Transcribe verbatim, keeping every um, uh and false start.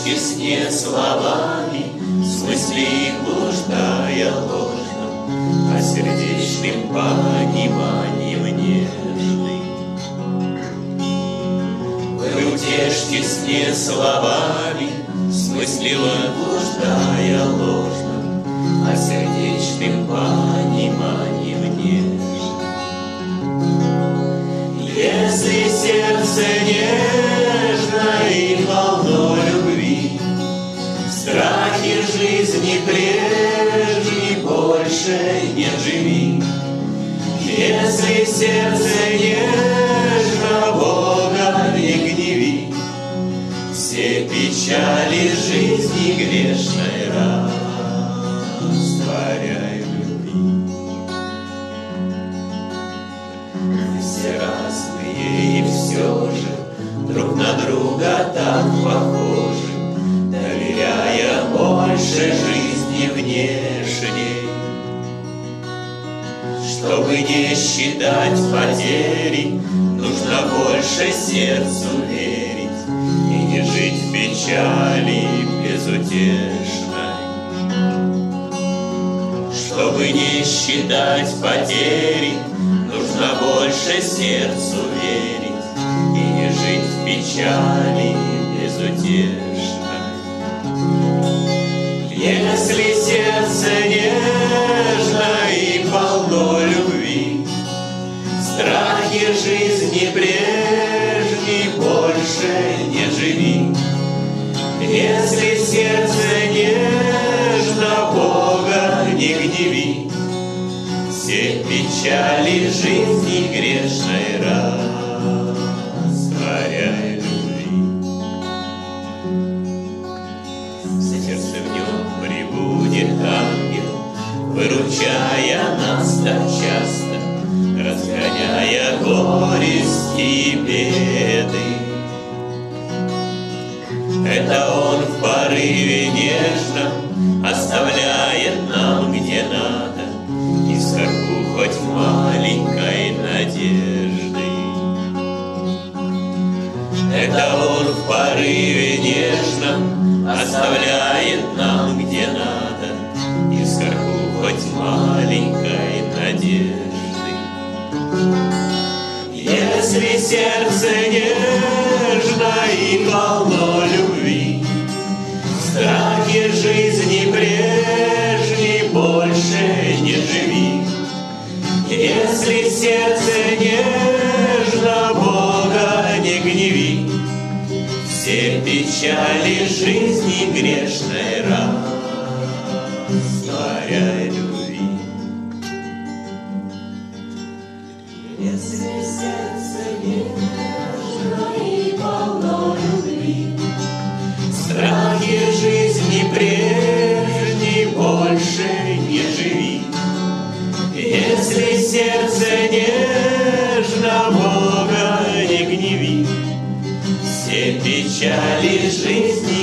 утешьте сне словами, в смысле их блуждая ложно, а сердечным пониманием нежным. Вы утешьте сне словами, смысливо блуждая ложно, а сердечным пониманием нежным. Если сердце нежно и полно любви, в страхе жизни прежней больше не живи. Если сердце нежно, Бога не гневи, все печали жизни грешной растворяй в любви. Все разные и все же друг на друга так похожи, доверяя больше жизни внешней. Чтобы не считать потери, нужно больше сердцу верить и не жить в печали безутешной. Чтобы не считать потери, нужно больше сердцу верить и не жить в печали безутешной. Если сердце нежно и полно любви, в страхе жизни прежней больше не живи. Если сердце нежно, Бога не гневи, все печали жизни грешной растворяй любви. Сердце в нем прибудет ангел, выручая нас так часто, разгоняя горести и беды. Это Он в порыве нежном оставляет нам где надо искорку хоть маленькой надежды. Это Он в порыве нежном оставляет нам где надо искорку хоть маленькой надежды. Если сердце нежно и полно любви, в страхе жизни прежней больше не живи. Если сердце нежно, Бога не гневи, все печали жизни грешной растворяй любви. Если сердце нежно и полно любви, в страхе жизни прежней больше не живи. Если сердце нежно, Бога не гневи, все печали жизни